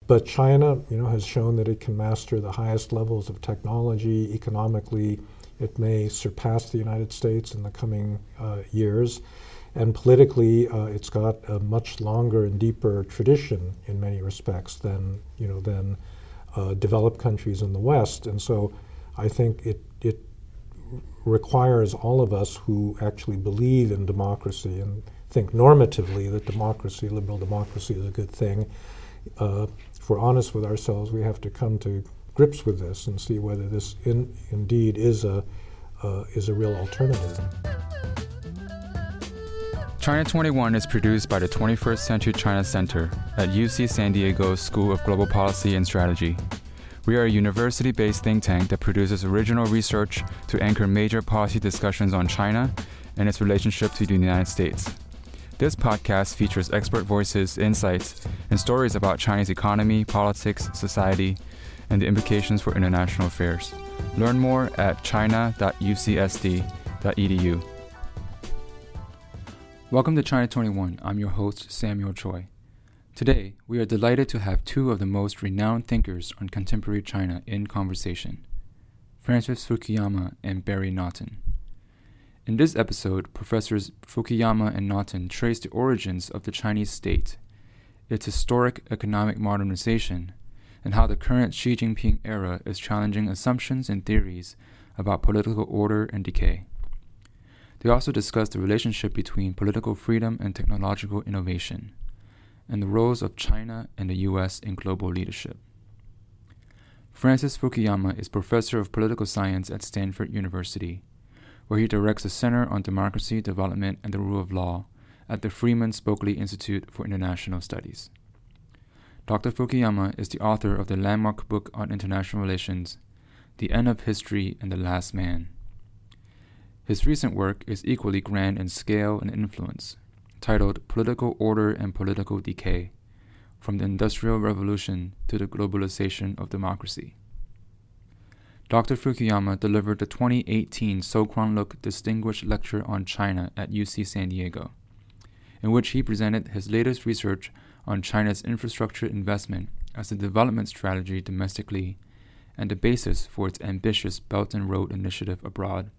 But China, has shown that it can master the highest levels of technology. Economically, it may surpass the United States in the coming years. And politically, it's got a much longer and deeper tradition in many respects than developed countries in the West. And so I think it requires all of us who actually believe in democracy and think normatively that democracy, liberal democracy, is a good thing. If we're honest with ourselves, we have to come to grips with this and see whether this indeed is a real alternative. China 21 is produced by the 21st Century China Center at UC San Diego's School of Global Policy and Strategy. We are a university-based think tank that produces original research to anchor major policy discussions on China and its relationship to the United States. This podcast features expert voices, insights, and stories about Chinese economy, politics, society, and the implications for international affairs. Learn more at china.ucsd.edu. Welcome to China 21. I'm your host, Samuel Choi. Today, we are delighted to have two of the most renowned thinkers on contemporary China in conversation, Francis Fukuyama and Barry Naughton. In this episode, Professors Fukuyama and Naughton trace the origins of the Chinese state, its historic economic modernization, and how the current Xi Jinping era is challenging assumptions and theories about political order and decay. They also discuss the relationship between political freedom and technological innovation, and the roles of China and the U.S. in global leadership. Francis Fukuyama is professor of political science at Stanford University, where he directs the Center on Democracy, Development, and the Rule of Law at the Freeman Spokane Institute for International Studies. Dr. Fukuyama is the author of the landmark book on international relations, The End of History and the Last Man. His recent work is equally grand in scale and influence, titled Political Order and Political Decay, From the Industrial Revolution to the Globalization of Democracy. Dr. Fukuyama delivered the 2018 Soquan Look Distinguished Lecture on China at UC San Diego, in which he presented his latest research on China's infrastructure investment as a development strategy domestically and the basis for its ambitious Belt and Road Initiative abroad.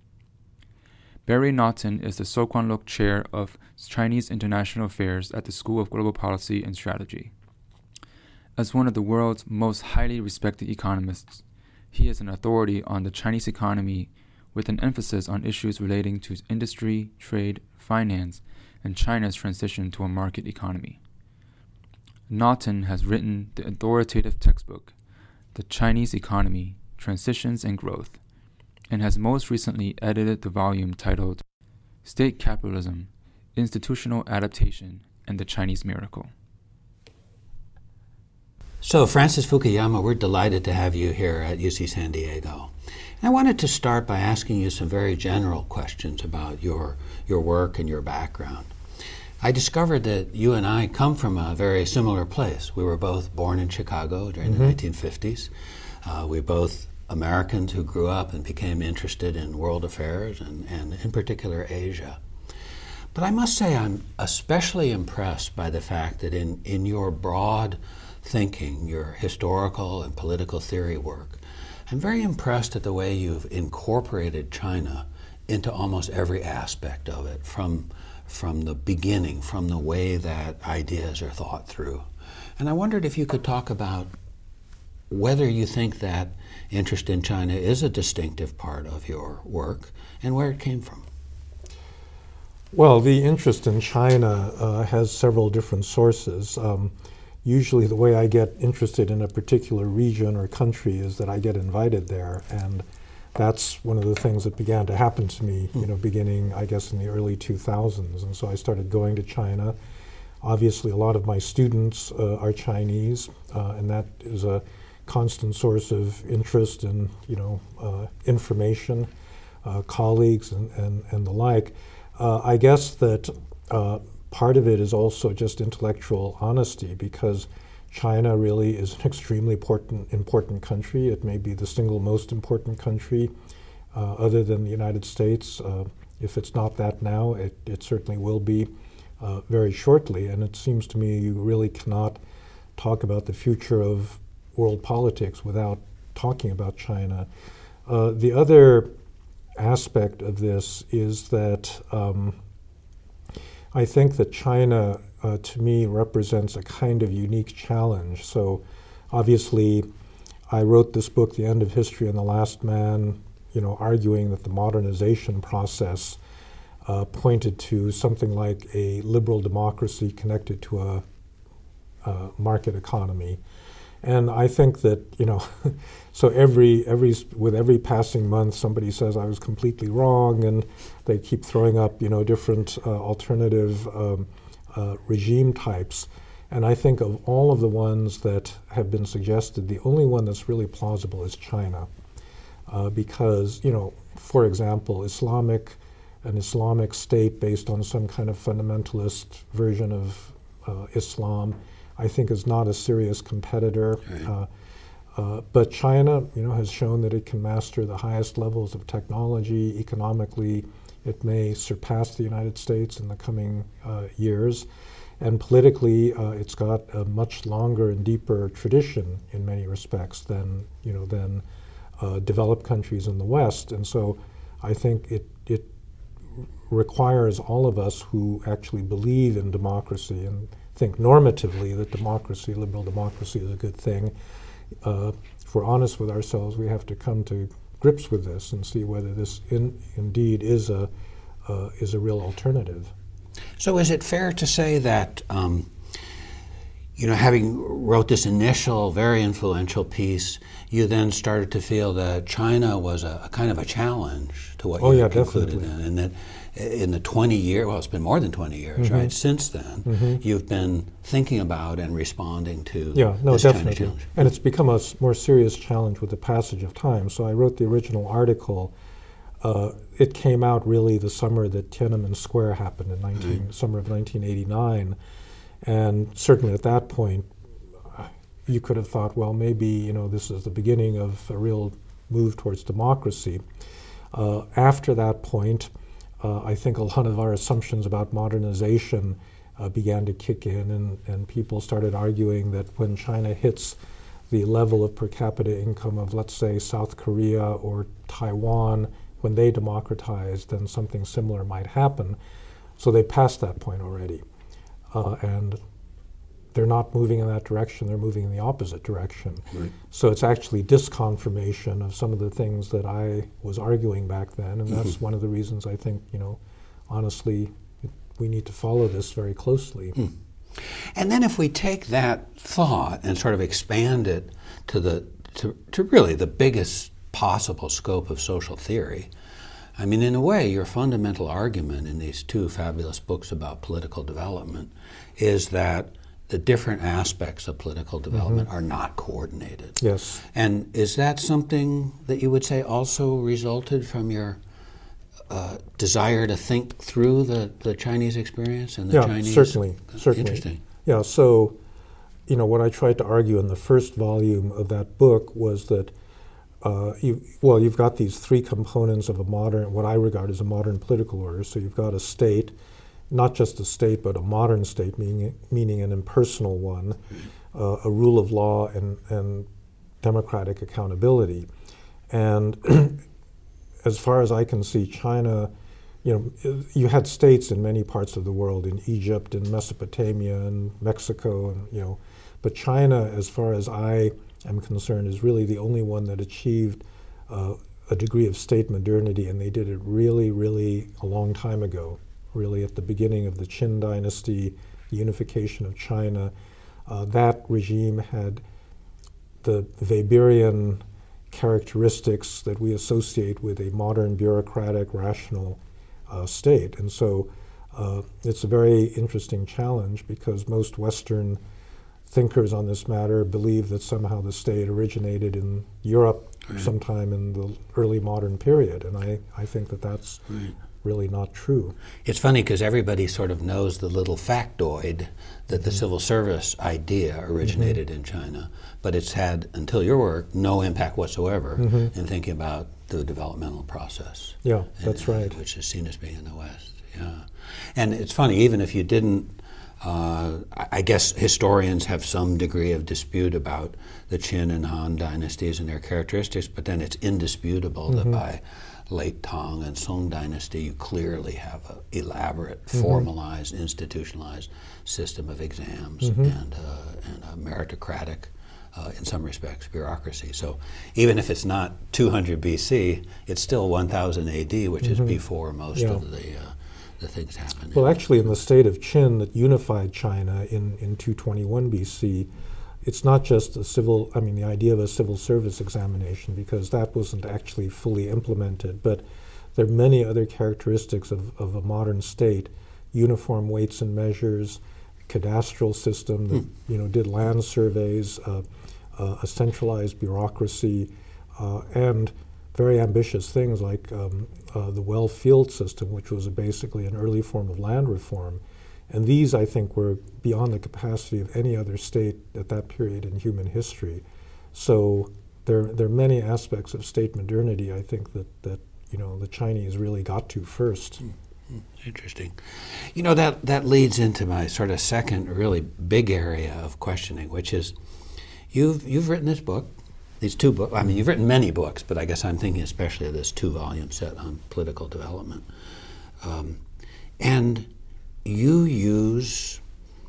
Barry Naughton is the Soquan Look Chair of Chinese International Affairs at the School of Global Policy and Strategy. As one of the world's most highly respected economists, he is an authority on the Chinese economy with an emphasis on issues relating to industry, trade, finance, and China's transition to a market economy. Naughton has written the authoritative textbook, The Chinese Economy, Transitions and Growth, and has most recently edited the volume titled State Capitalism, Institutional Adaptation, and the Chinese Miracle. So, Francis Fukuyama, we're delighted to have you here at UC San Diego. I wanted to start by asking you some very general questions about your work and your background. I discovered that you and I come from a very similar place. We were both born in Chicago during the 1950s. We're both Americans who grew up and became interested in world affairs and in particular Asia. But I must say I'm especially impressed by the fact that in your broad thinking, your historical and political theory work, I'm very impressed at the way you've incorporated China into almost every aspect of it, from the beginning, from the way that ideas are thought through. And I wondered if you could talk about whether you think that interest in China is a distinctive part of your work and where it came from. Well, the interest in China has several different sources. Usually the way I get interested in a particular region or country is that I get invited there, and that's one of the things that began to happen to me, beginning, I guess, in the early 2000s. And so I started going to China. Obviously, a lot of my students are Chinese, and that is a constant source of interest and information, colleagues and the like. I guess that part of it is also just intellectual honesty, because China really is an extremely important country. It may be the single most important country other than the United States. If it's not that now, it certainly will be very shortly. And it seems to me you really cannot talk about the future of world politics without talking about China. The other aspect of this is that I think that China, to me, represents a kind of unique challenge. So obviously, I wrote this book, The End of History and the Last Man, arguing that the modernization process pointed to something like a liberal democracy connected to a market economy. And I think that, so with every passing month, somebody says I was completely wrong, and they keep throwing up, different alternative regime types. And I think of all of the ones that have been suggested, the only one that's really plausible is China. Because, for example, an Islamic state based on some kind of fundamentalist version of Islam, I think is not a serious competitor. Right. But China, has shown that it can master the highest levels of technology. Economically, it may surpass the United States in the coming years. And politically, it's got a much longer and deeper tradition in many respects than developed countries in the West. And so I think it requires all of us who actually believe in democracy and think normatively that democracy, liberal democracy, is a good thing. If we're honest with ourselves, we have to come to grips with this and see whether this indeed is a real alternative. So is it fair to say that, having wrote this initial, very influential piece, you then started to feel that China was a kind of a challenge to what you concluded in, and that in the 20 years, well, it's been more than 20 years, right? Since then, you've been thinking about and responding to this China challenge. And it's become a more serious challenge with the passage of time. So I wrote the original article. It came out really the summer that Tiananmen Square happened in summer of 1989. And certainly at that point, you could have thought, well, maybe this is the beginning of a real move towards democracy. After that point, I think a lot of our assumptions about modernization began to kick in, and people started arguing that when China hits the level of per capita income of, let's say, South Korea or Taiwan, when they democratize, then something similar might happen. So they passed that point already. And they're not moving in that direction, they're moving in the opposite direction. Right. So it's actually disconfirmation of some of the things that I was arguing back then, and that's one of the reasons I think, honestly, we need to follow this very closely. And then if we take that thought and sort of expand it to really the biggest possible scope of social theory, I mean, in a way, your fundamental argument in these two fabulous books about political development is that the different aspects of political development are not coordinated. Yes. And is that something that you would say also resulted from your desire to think through the Chinese experience and the Chinese? Certainly. Interesting. Yeah, so, what I tried to argue in the first volume of that book was that you've got these three components of what I regard as a modern political order. So you've got a state, not just a state, but a modern state, meaning an impersonal one, a rule of law and democratic accountability. And as far as I can see, China, you had states in many parts of the world, in Egypt, in Mesopotamia, and Mexico, and but China, as far as I am concerned, is really the only one that achieved a degree of state modernity, and they did it really, really a long time ago, really at the beginning of the Qin dynasty, the unification of China. That regime had the Weberian characteristics that we associate with a modern bureaucratic, rational state. And so it's a very interesting challenge because most Western thinkers on this matter believe that somehow the state originated in Europe sometime in the early modern period, and I think that that's really not true. It's funny because everybody sort of knows the little factoid that the civil service idea originated in China, but it's had, until your work, no impact whatsoever in thinking about the developmental process. Yeah, that's right. Which is seen as being in the West, yeah. And it's funny, even if you didn't I guess historians have some degree of dispute about the Qin and Han dynasties and their characteristics, but then it's indisputable that by late Tang and Song dynasty, you clearly have an elaborate, formalized, institutionalized system of exams and a meritocratic, in some respects, bureaucracy. So even if it's not 200 BC, it's still 1000 AD, which is before most of the things happen. Well, actually, in the state of Qin that unified China in 221 BC, it's not just the idea of a civil service examination, because that wasn't actually fully implemented, but there are many other characteristics of a modern state: uniform weights and measures, cadastral system that did land surveys, a centralized bureaucracy, and very ambitious things like the well field system, which was basically an early form of land reform. And these, I think, were beyond the capacity of any other state at that period in human history. So there are many aspects of state modernity, I think, that the Chinese really got to first. Interesting. That leads into my sort of second really big area of questioning, which is you've written this book, these two books. I mean, you've written many books, but I guess I'm thinking especially of this 2-volume set on political development. And you use,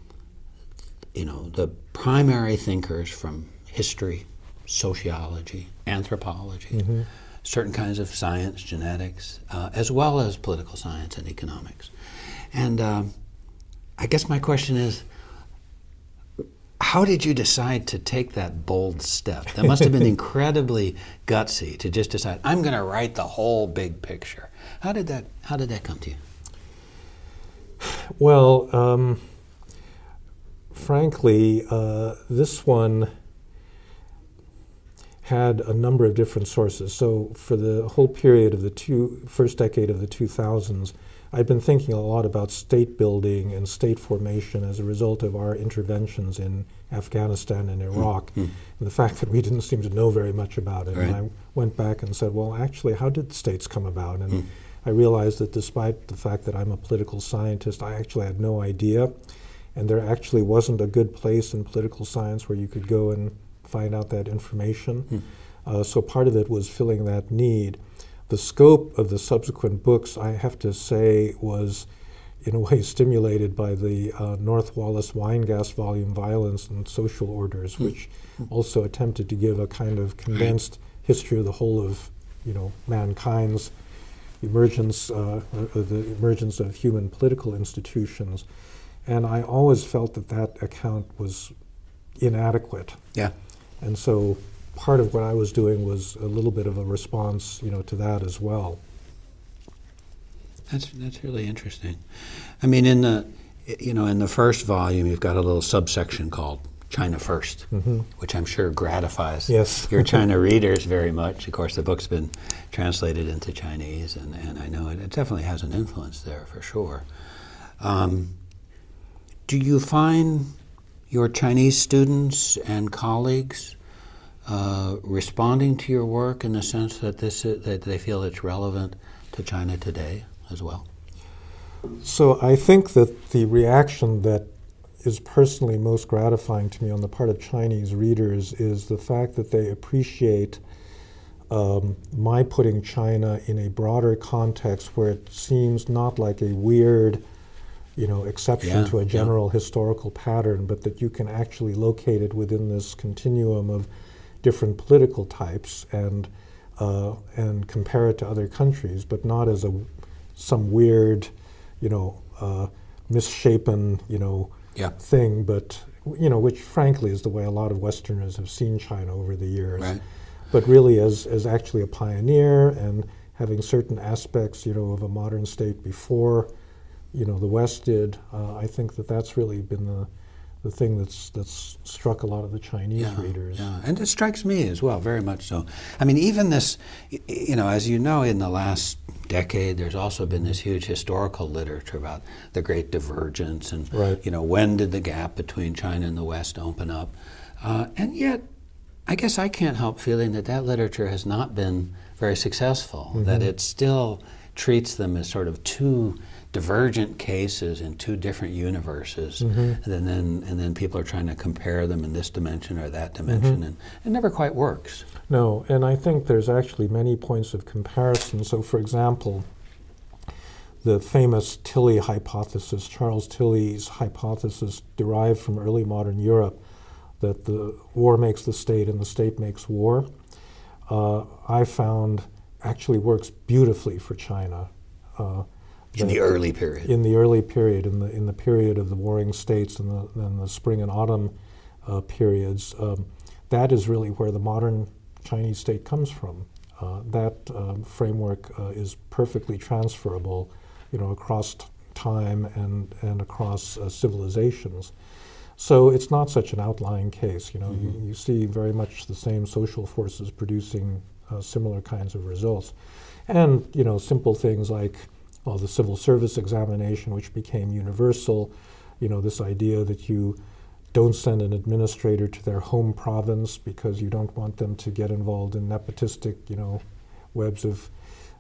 the primary thinkers from history, sociology, anthropology, certain kinds of science, genetics, as well as political science and economics. And I guess my question is, how did you decide to take that bold step? That must have been incredibly gutsy to just decide, I'm going to write the whole big picture. How did that come to you? Well, frankly, this one had a number of different sources. So for the whole period of the first decade of the 2000s, I'd been thinking a lot about state building and state formation as a result of our interventions in Afghanistan and Iraq, and the fact that we didn't seem to know very much about it. Right. And I went back and said, well, actually, how did the states come about? And I realized that despite the fact that I'm a political scientist, I actually had no idea. And there actually wasn't a good place in political science where you could go and find out that information. So part of it was filling that need. The scope of the subsequent books, I have to say, was in a way stimulated by the North Wallace Weingast volume, Violence and Social Orders, which also attempted to give a kind of condensed history of the whole of mankind's emergence, the emergence of human political institutions. And I always felt that account was inadequate. Yeah. And so part of what I was doing was a little bit of a response, to that as well. That's really interesting. I mean, in the first volume, you've got a little subsection called China First, which I'm sure gratifies your China readers very much. Of course, the book's been translated into Chinese, and I know it definitely has an influence there for sure. Do you find your Chinese students and colleagues responding to your work in the sense that that they feel it's relevant to China today as well? So I think that the reaction that is personally most gratifying to me on the part of Chinese readers is the fact that they appreciate my putting China in a broader context where it seems not like a weird, exception to a general historical pattern, but that you can actually locate it within this continuum of different political types and compare it to other countries, but not as some weird, misshapen, thing, but which frankly is the way a lot of Westerners have seen China over the years. Right. But really as actually a pioneer and having certain aspects, of a modern state before, the West did. I think that's really been the thing that's struck a lot of the Chinese readers. Yeah, and it strikes me as well, very much so. I mean, even this, as you know, in the last decade, there's also been this huge historical literature about the Great Divergence and, when did the gap between China and the West open up? And yet, I guess I can't help feeling that literature has not been very successful, that it's still treats them as sort of two divergent cases in two different universes, and then people are trying to compare them in this dimension or that dimension, and it never quite works. No, and I think there's actually many points of comparison. So, for example, the famous Tilly hypothesis, Charles Tilly's hypothesis, derived from early modern Europe, that the war makes the state and the state makes war, I found actually works beautifully for China. In the early period. In the early period, in the period of the warring states and the spring and autumn periods, that is really where the modern Chinese state comes from. That framework is perfectly transferable, across time and across civilizations. So it's not such an outlying case. You see very much the same social forces producing similar kinds of results, and simple things like the civil service examination, which became universal. This idea that you don't send an administrator to their home province because you don't want them to get involved in nepotistic, webs of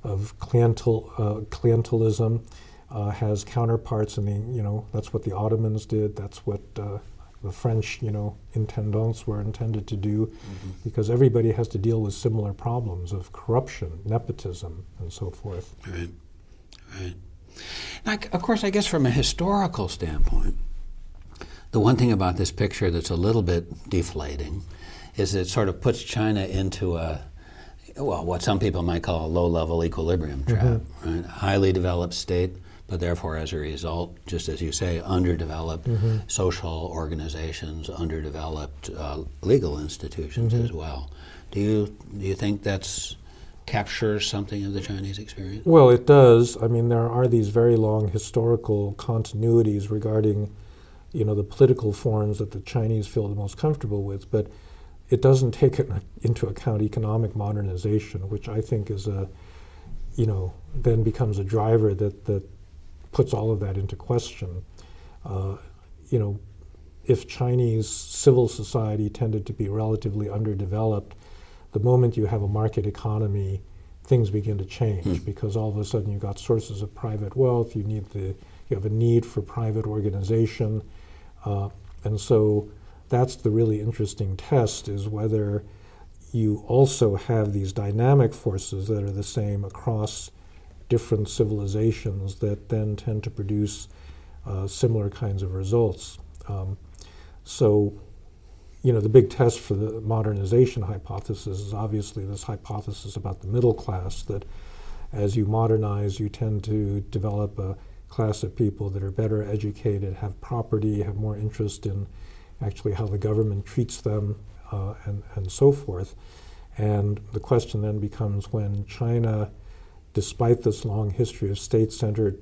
clientelism, has counterparts in the, that's what the Ottomans did. That's what the French, intendants were intended to do, because everybody has to deal with similar problems of corruption, nepotism, and so forth. Right. Right. Now, of course, I guess from a historical standpoint, the one thing about this picture that's a little bit deflating is it sort of puts China into what some people might call a low-level equilibrium trap, right? Highly developed state, but therefore, as a result, just as you say, underdeveloped social organizations, underdeveloped legal institutions as well. Do you think that's captures something of the Chinese experience? Well, it does. I mean, there are these very long historical continuities regarding, the political forms that the Chinese feel the most comfortable with, but it doesn't take into account economic modernization, which I think is then becomes a driver that puts all of that into question. If Chinese civil society tended to be relatively underdeveloped, the moment you have a market economy, things begin to change, because all of a sudden you've got sources of private wealth, you have a need for private organization, and so that's the really interesting test, is whether you also have these dynamic forces that are the same across different civilizations that then tend to produce similar kinds of results. The big test for the modernization hypothesis is obviously this hypothesis about the middle class, that as you modernize, you tend to develop a class of people that are better educated, have property, have more interest in actually how the government treats them, and so forth. And the question then becomes, when China, despite this long history of state-centered,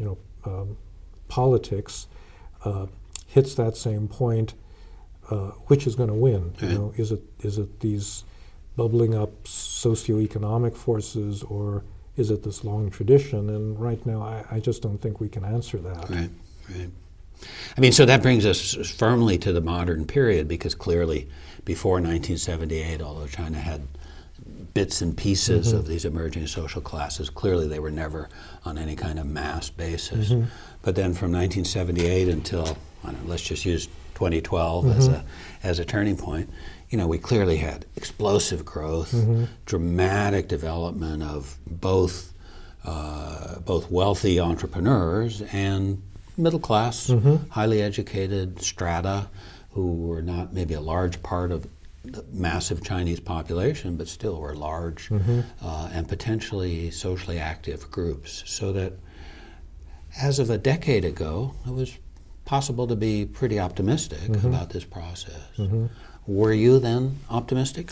politics, hits that same point, which is going to win? Is it these bubbling up socioeconomic forces, or is it this long tradition? And right now, I just don't think we can answer that. Right. I mean, so that brings us firmly to the modern period, because clearly before 1978, although China had bits and pieces of these emerging social classes, clearly they were never on any kind of mass basis. But then from 1978 until, let's just use 2012 as a turning point, we clearly had explosive growth, dramatic development of both wealthy entrepreneurs and middle class, highly educated strata, who were not maybe a large part of the massive Chinese population, but still were large and potentially socially active groups. So that as of a decade ago, it was possible to be pretty optimistic about this process. Were you then optimistic?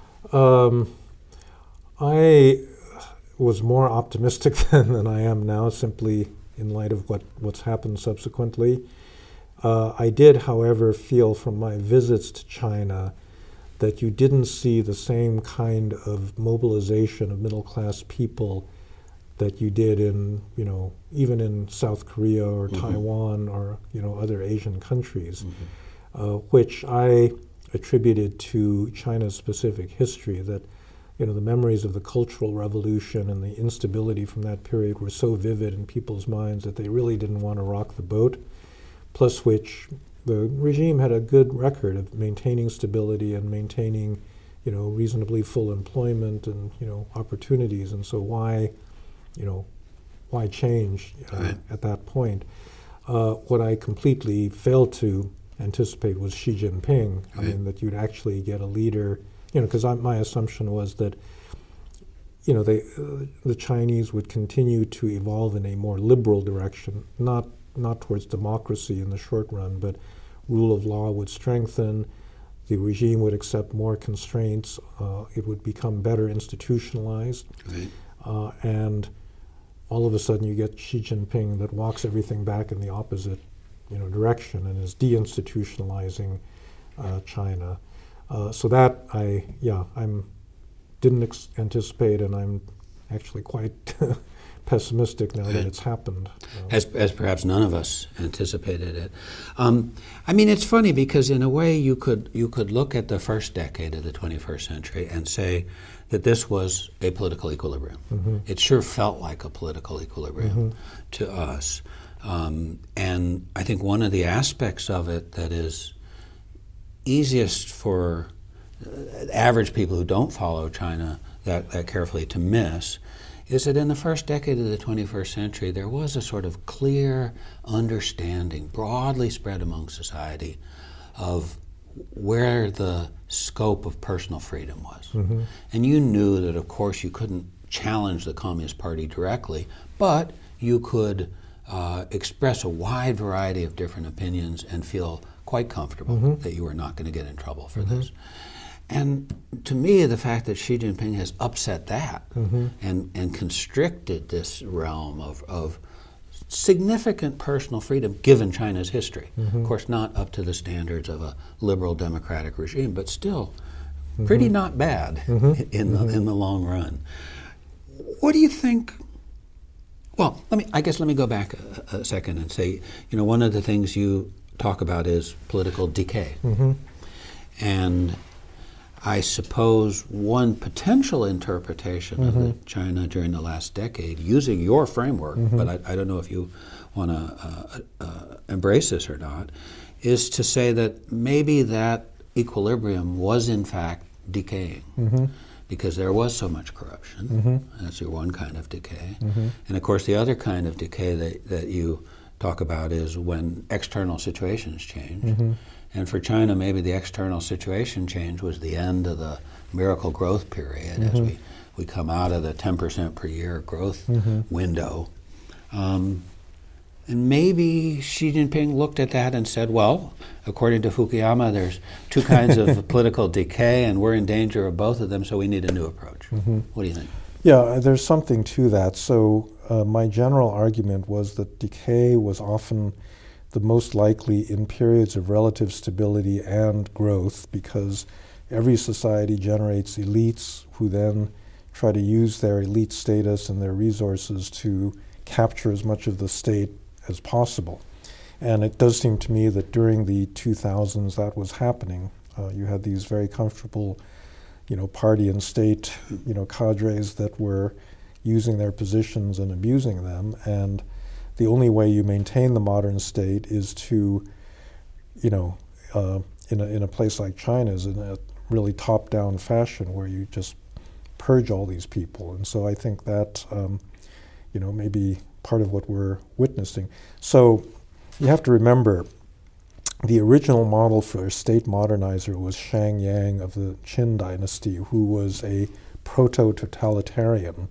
I was more optimistic then than I am now, simply in light of what's happened subsequently. I did, however, feel from my visits to China that you didn't see the same kind of mobilization of middle-class people that you did in, even in South Korea or Taiwan or, other Asian countries, which I attributed to China's specific history, that the memories of the Cultural Revolution and the instability from that period were so vivid in people's minds that they really didn't want to rock the boat, plus which the regime had a good record of maintaining stability and maintaining, reasonably full employment and, opportunities. And so why change at that point? What I completely failed to anticipate was Xi Jinping. I mean, that you'd actually get a leader, because my assumption was that, the Chinese would continue to evolve in a more liberal direction, not towards democracy in the short run, but rule of law would strengthen, the regime would accept more constraints, it would become better institutionalized, and all of a sudden you get Xi Jinping that walks everything back in the opposite direction and is deinstitutionalizing China. So that I didn't anticipate, and I'm actually quite pessimistic now that it's happened. As perhaps none of us anticipated it. I mean, it's funny because in a way you could look at the first decade of the 21st century and say that this was a political equilibrium. Mm-hmm. It sure felt like a political equilibrium to us. And I think one of the aspects of it that is easiest for average people who don't follow China that carefully to miss is that in the first decade of the 21st century, there was a sort of clear understanding, broadly spread among society, of where the scope of personal freedom was. Mm-hmm. And you knew that, of course, you couldn't challenge the Communist Party directly, but you could express a wide variety of different opinions and feel quite comfortable that you were not going to get in trouble for this. And to me, the fact that Xi Jinping has upset that and constricted this realm of significant personal freedom, given China's history, of course not up to the standards of a liberal democratic regime, but still pretty not bad in the long run. What do you think? Well, let me go back a second and say, one of the things you talk about is political decay. And I suppose one potential interpretation of China during the last decade, using your framework, but I don't know if you want to embrace this or not, is to say that maybe that equilibrium was in fact decaying. Because there was so much corruption. That's your one kind of decay. And of course the other kind of decay that you talk about is when external situations change. And for China, maybe the external situation change was the end of the miracle growth period as we come out of the 10% per year growth window. And maybe Xi Jinping looked at that and said, well, according to Fukuyama, there's two kinds of political decay, and we're in danger of both of them, so we need a new approach. What do you think? Yeah, there's something to that. So my general argument was that decay was often the most likely in periods of relative stability and growth, because every society generates elites who then try to use their elite status and their resources to capture as much of the state as possible. And it does seem to me that during the 2000s that was happening. You had these very comfortable, party and state, cadres that were using their positions and abusing them. And the only way you maintain the modern state is to, in a place like China, is in a really top-down fashion where you just purge all these people. And so I think that, may be part of what we're witnessing. So you have to remember, the original model for a state modernizer was Shang Yang of the Qin dynasty, who was a proto-totalitarian.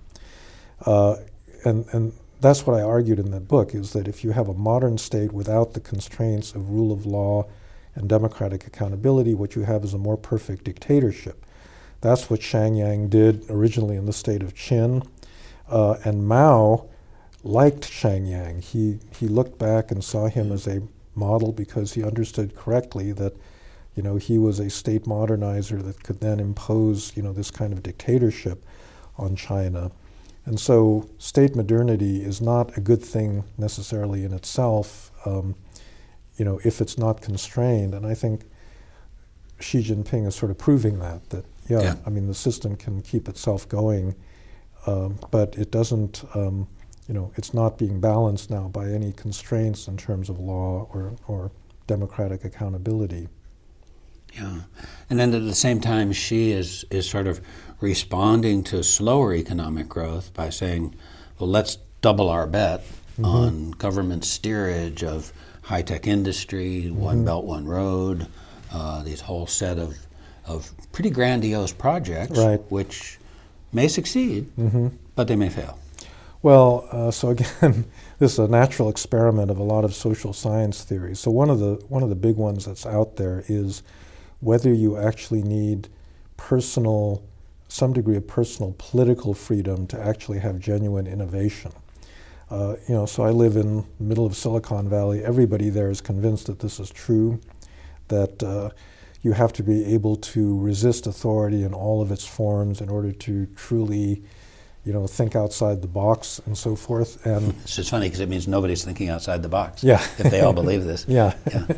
And that's what I argued in that book, is that if you have a modern state without the constraints of rule of law and democratic accountability, what you have is a more perfect dictatorship. That's what Shang Yang did originally in the state of Qin. And Mao liked Shang Yang. He looked back and saw him as a model because he understood correctly that, he was a state modernizer that could then impose, this kind of dictatorship on China. And so state modernity is not a good thing necessarily in itself, if it's not constrained. And I think Xi Jinping is sort of proving that Yeah. I mean, the system can keep itself going, but it doesn't, it's not being balanced now by any constraints in terms of law or democratic accountability. Yeah. And then at the same time, Xi is sort of responding to slower economic growth by saying, well, let's double our bet on government steerage of high-tech industry, One Belt, One Road, these whole set of pretty grandiose projects, Right. which may succeed, but they may fail. Well, so again, this is a natural experiment of a lot of social science theories. So one of the big ones that's out there is whether you actually need some degree of personal political freedom to actually have genuine innovation. So I live in the middle of Silicon Valley. Everybody there is convinced that this is true, that you have to be able to resist authority in all of its forms in order to truly, think outside the box and so forth. And It's just funny because it means nobody's thinking outside the box. Yeah. If they all believe this. Yeah.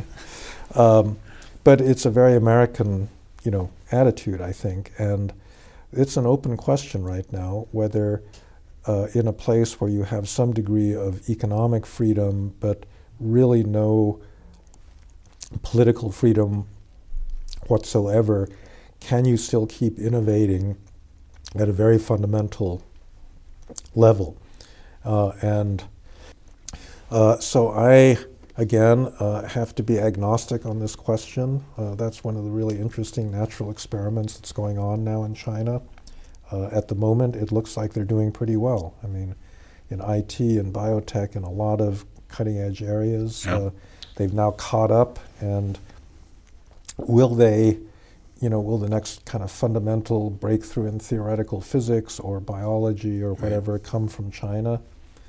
But it's a very American, attitude, I think, and it's an open question right now whether in a place where you have some degree of economic freedom but really no political freedom whatsoever, can you still keep innovating at a very fundamental level? So I, again, have to be agnostic on this question. That's one of the really interesting natural experiments that's going on now in China. At the moment, it looks like they're doing pretty well. I mean, in IT and biotech and a lot of cutting-edge areas, they've now caught up, and will the next kind of fundamental breakthrough in theoretical physics or biology or whatever come from China?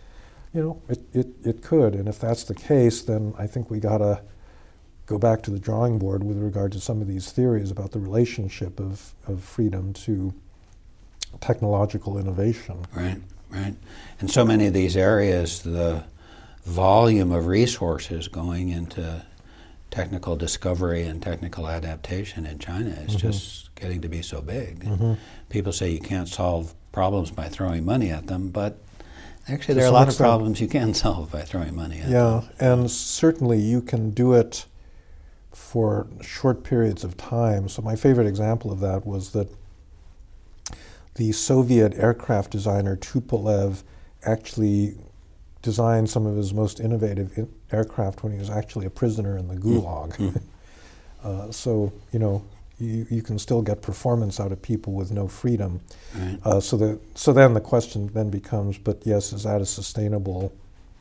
It could, and if that's the case, then I think we gotta go back to the drawing board with regard to some of these theories about the relationship of freedom to technological innovation. Right. In so many of these areas, the volume of resources going into technical discovery and technical adaptation in China is just getting to be so big. People say you can't solve problems by throwing money at them, but actually there are a lot of problems you can solve by throwing money at them. Yeah, and certainly you can do it for short periods of time. So my favorite example of that was that the Soviet aircraft designer Tupolev actually designed some of his most innovative aircraft when he was actually a prisoner in the Gulag. So, you can still get performance out of people with no freedom. Right. So then the question then becomes, but yes, is that a sustainable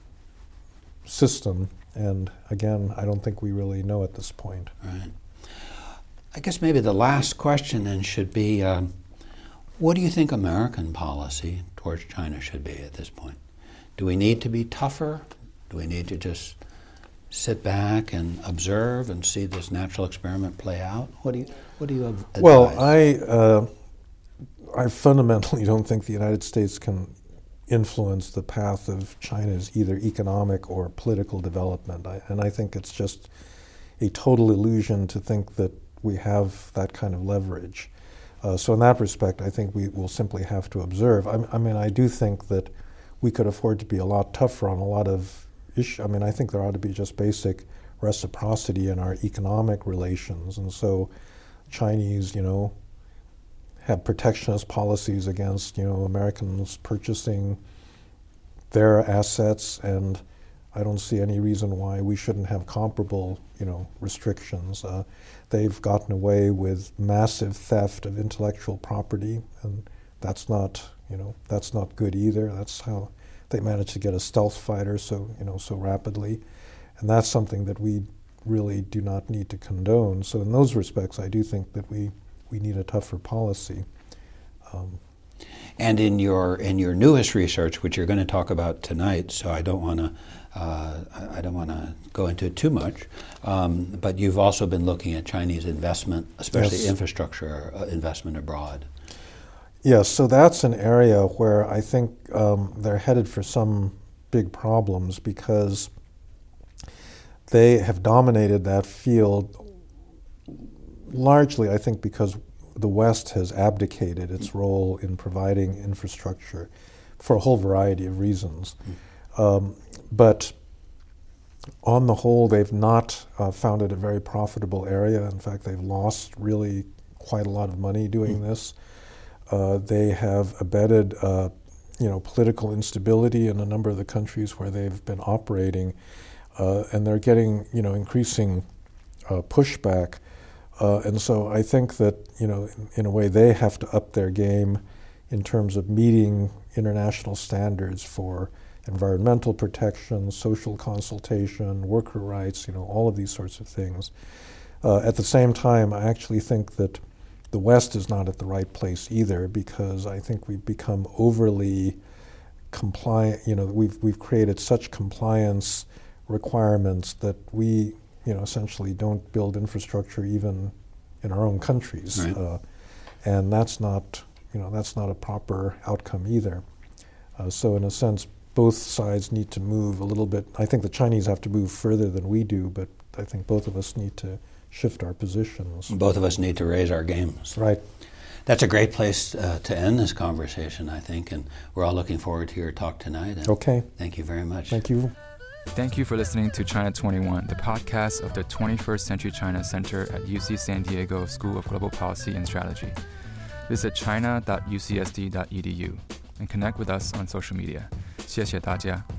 system? And again, I don't think we really know at this point. Right. I guess maybe the last question then should be, what do you think American policy towards China should be at this point? Do we need to be tougher? Do we need to just sit back and observe and see this natural experiment play out? What do you advise? Well, I fundamentally don't think the United States can influence the path of China's either economic or political development. And I think it's just a total illusion to think that we have that kind of leverage. So in that respect, I think we will simply have to observe. I do think that we could afford to be a lot tougher on a lot of issues. I think there ought to be just basic reciprocity in our economic relations. And so Chinese, have protectionist policies against, Americans purchasing their assets, and I don't see any reason why we shouldn't have comparable, restrictions. They've gotten away with massive theft of intellectual property, and that's not good either. That's how they managed to get a stealth fighter so rapidly, and that's something that we really do not need to condone. So in those respects, I do think that we need a tougher policy. And in your newest research, which you're going to talk about tonight, so I don't want to go into it too much, but you've also been looking at Chinese investment, especially infrastructure investment abroad. Yes, so that's an area where I think they're headed for some big problems because they have dominated that field largely, I think, because the West has abdicated its role in providing infrastructure for a whole variety of reasons. But on the whole, they've not found it a very profitable area. In fact, they've lost really quite a lot of money doing this. They have abetted political instability in a number of the countries where they've been operating, and they're getting increasing pushback. And so I think that in a way they have to up their game in terms of meeting international standards for environmental protection, social consultation, worker rights, all of these sorts of things. At the same time, I actually think that the West is not at the right place either, because I think we've become overly compliant. We've created such compliance requirements that we essentially don't build infrastructure even in our own countries. Right. And that's not a proper outcome either. So in a sense, both sides need to move a little bit. I think the Chinese have to move further than we do, but I think both of us need to shift our positions. Both of us need to raise our games. Right. That's a great place to end this conversation, I think, and we're all looking forward to your talk tonight. And okay. Thank you very much. Thank you. Thank you for listening to China 21, the podcast of the 21st Century China Center at UC San Diego School of Global Policy and Strategy. Visit china.ucsd.edu and connect with us on social media. 谢谢大家。